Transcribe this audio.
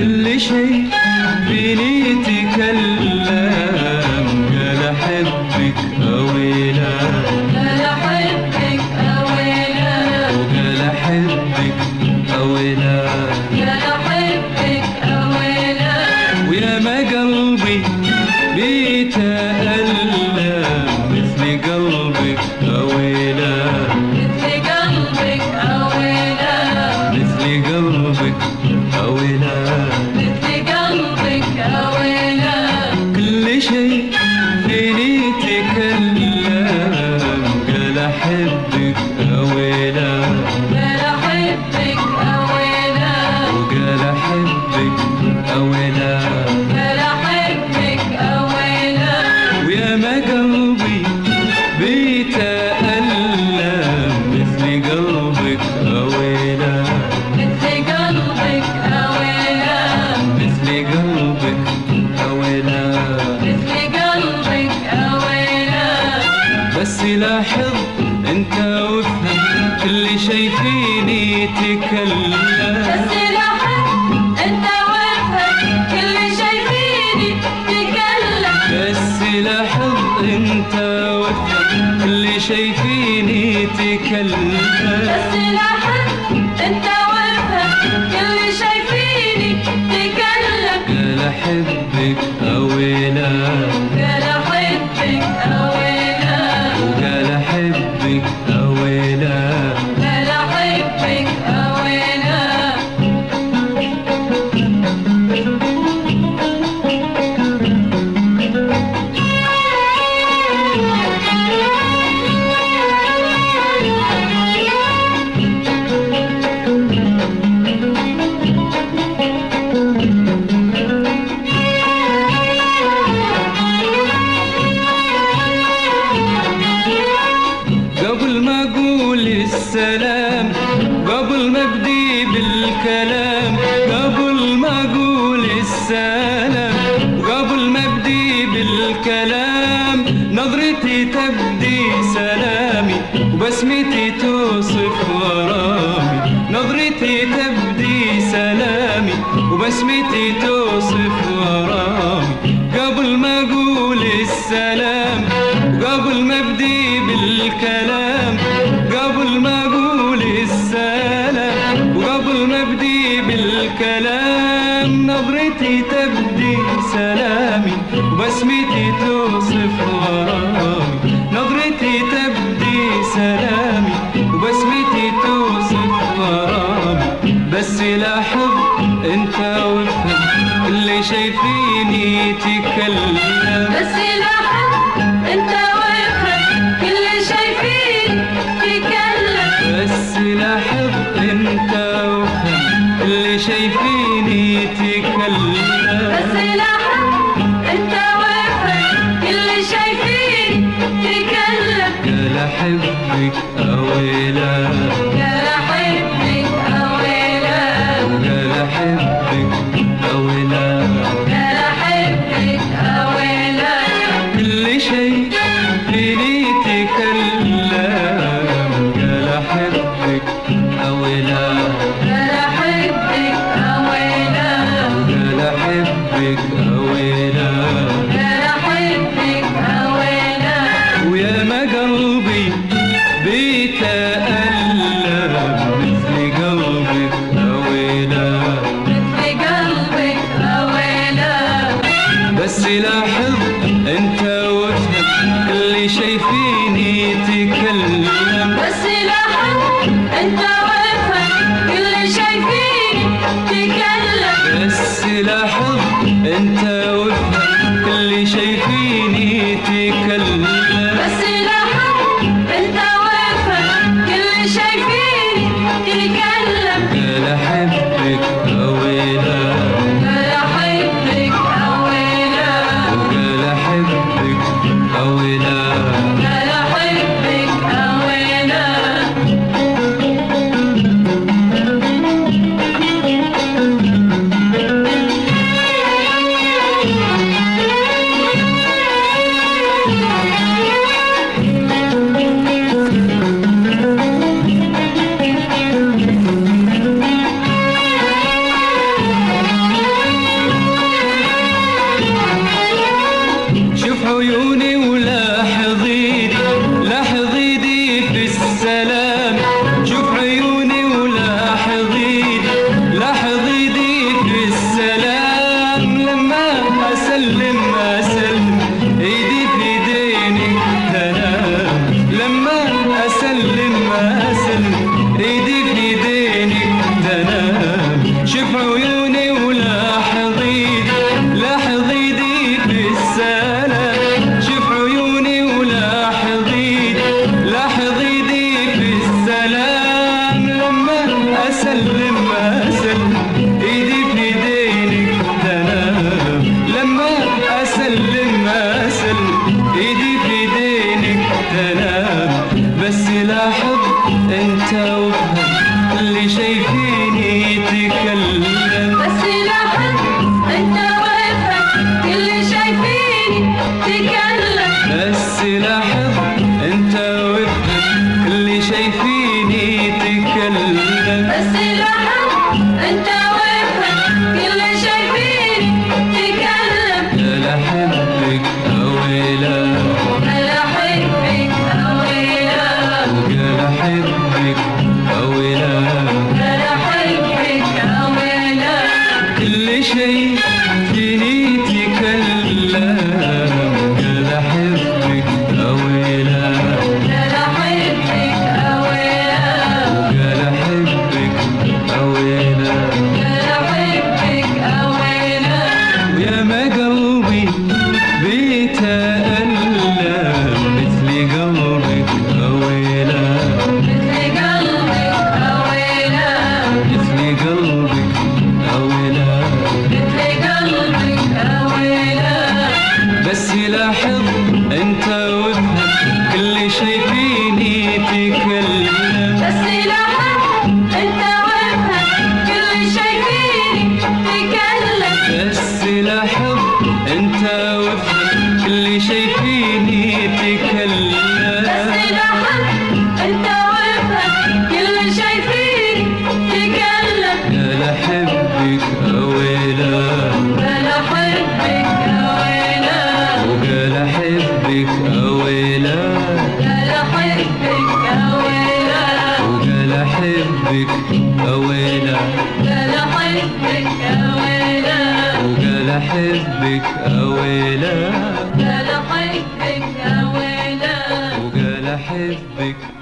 كل شيء فيني يتكلم، قال أحبك أوي لا، قال أحبك أوي لا، وقال أحبك أوي لا، قال أحبك أوي لا. ويا ما قلبي بيتألم مثل قلبك أوي لا، مثل قلبك أوي لا، مثل قلبك أوي لا، مثل قلبك أوي لا. كل شيء فيني يتكلم، قال أحبك أوي لا، قال أحبك أوي لا، وقال أحبك أوي لا، قال أحبك أوي لا. ويا ما قلبي بيتألم مثل قلبك أوي لا، مثل قلبك أوي لا، مثل قلبك أوي لا، مثل قلبك أوي لا. بس لاحظ انت وافهم كل شي فيني يتكلم، بس لاحظ انت وافهم كل شي فيني تكلم، بس لاحظ انت وافهم كل شي فيني يتكلم، بس لاحظ انت وافهم كل شي فيني تكلم. قال احبك اوي لا، قال احبك اوي لا، وقال احبك اوي لا، قال احبك اوي لا. قبل ما اقول السلام، قبل ما ابدي بالكلام، قبل ما اقول السلام، قبل ما ابدي بالكلام، نظرتي تبدي سلامي وبسمتي توصف غرامي، نظرتي تبدي سلامي وبسمتي توصف غرامي، قبل ما اقول السلام، وقبل ما ابدي بالكلام، قبل ما اقول السلام، وقبل ما ابدي بالكلام، نظرتي تبدي سلامي وبسمتي توصف غرامي، نظرتي تبدي سلامي وبسمتي توصف غرامي، بس لاحظ انت وافهم كل شي فيني يتكلم، بس لاحظ انت وافهم كل شي فيني تكلم، بس لاحظ انت وافهم كل شي فيني يتكلم، بس لاحظ انت وافهم كل شي فيني تكلم. قال احبك اوي لا، قال احبك اوي لا، وقال احبك اوي لا، قال احبك اوي لا. كل شي فيني يتكلم، قال احبك اوي لا، قال احبك اوي لا، قال احبك اوي لا، قال احبك اوي لا. ويا ما قلبي بيتألم مثل قلبك أوي لا، مثل قلبك اوي لا. بس لاحظ انت وافهم كل شي فيني يتكلم، بس لاحظ انت وافهم كل شي فيني تكلم، بس لاحظ انت وافهم كل شي فيني يتكلم، بس لاحظ انت وافهم كل شي فيني تكلم. قال احبك أوي لا، قال احبك اوي لا، وقال احبك أوي لا، قال احبك اوي لا. كل شيء فيني تكلم قال أحبك أويلا قال أحبك أويلا قال أحبك أويلا قال أحبك أويلا ويا ما قلبي بيتألم مثل قلبك أويلا مثل قلبك أويلا مثل قلبك أويلا مثل قلبك أويلا بس لاحظ انت وافهم كل شي فيني تكلم بس لاحظ انت وافهم كل شي فيني تكلم بس لاحظ انت وافهم كل شي فيني تكلم بس لاحظ انت وافهم كل شي فيني تكلم قال احبك اويلا قال أحبك أويلا وقال احبك اويلا قال أحبك أويلا وقال احبك اويلا قال أحبك أويلا وقال احبك اويلا قال أحبك أويلا وقال احبك